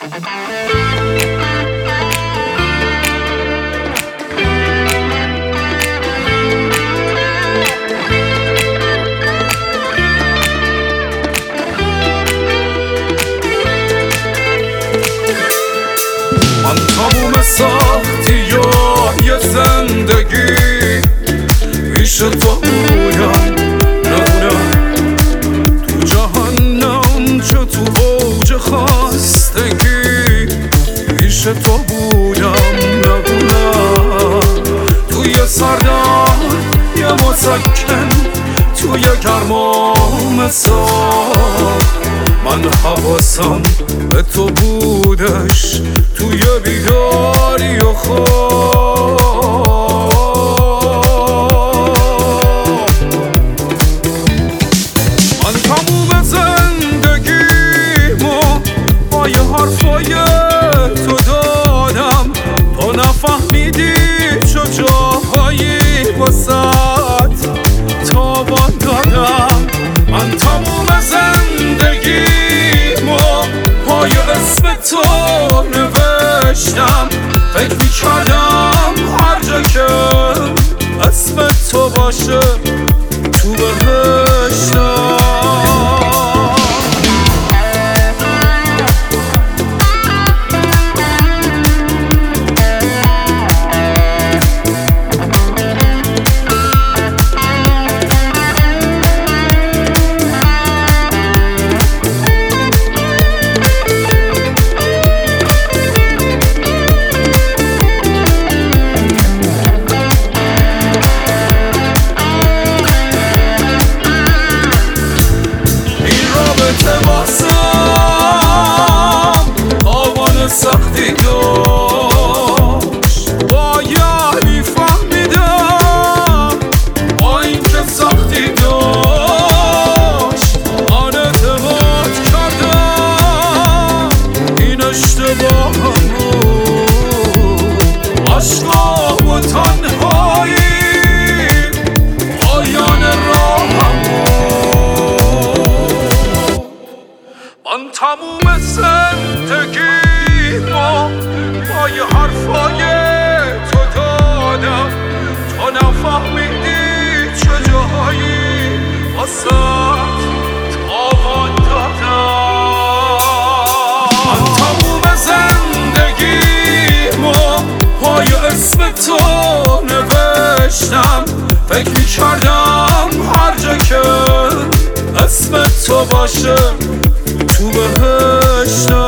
من تموم سختی یه زندگی پیش تو بودم، نمونم تو جهنم چه تو اوج خستگی پیش تو بودم، نمونم توی سردرد یه مسکن توی گرمام ساخت. من حواسم به تو بودش توی بیداری و خواب. من تموم زندگیمو با یه حرفای تو دادم، تو نفهمیدی چه جاهایی واسد تابان دادم. من تموم زندگیمو پای اسم تو نوشتم، فکر میکردم هر جا که اسم تو باشه تو بهشتم. سختی داشت باید میفهمیدم، با این که سختی داشت من اعتماد کردم، این اشتباهم بود. عشقام و تنهایی پایان راهم بود. من تموم زندگی با یه حرفای تو دادم، تو نفهمیدی چه جاهایی واسد تابان دادم. من تموم زندگیمو پای اسم تو نوشتم، فکر میکردم هر جا که اسم تو باشه تو بهشتم.